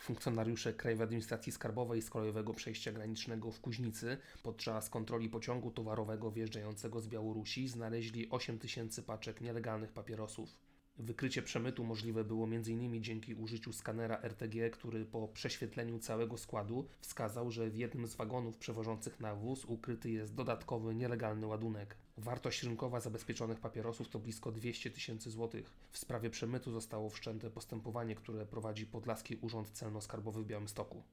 Funkcjonariusze Krajowej Administracji Skarbowej z Kolejowego Przejścia Granicznego w Kuźnicy podczas kontroli pociągu towarowego wjeżdżającego z Białorusi znaleźli 8 tysięcy paczek nielegalnych papierosów. Wykrycie przemytu możliwe było m.in. dzięki użyciu skanera RTG, który po prześwietleniu całego składu wskazał, że w jednym z wagonów przewożących nawóz ukryty jest dodatkowy nielegalny ładunek. Wartość rynkowa zabezpieczonych papierosów to blisko 200 tysięcy złotych. W sprawie przemytu zostało wszczęte postępowanie, które prowadzi Podlaski Urząd Celno-Skarbowy w Białymstoku.